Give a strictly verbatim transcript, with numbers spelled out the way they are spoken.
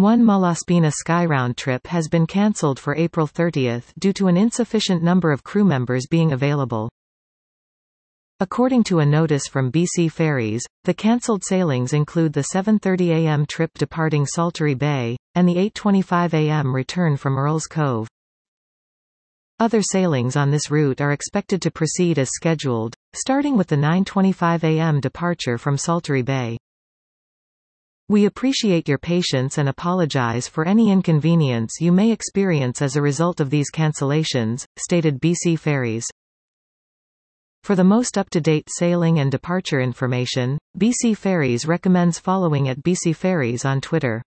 One Malaspina Sky round trip has been cancelled for April thirtieth due to an insufficient number of crew members being available. According to a notice from B C Ferries, the cancelled sailings include the seven thirty a m trip departing Saltery Bay, and the eight twenty-five a m return from Earls Cove. Other sailings on this route are expected to proceed as scheduled, starting with the nine twenty-five a m departure from Saltery Bay. We appreciate your patience and apologize for any inconvenience you may experience as a result of these cancellations, stated B C Ferries. For the most up-to-date sailing and departure information, B C Ferries recommends following at B C Ferries on Twitter.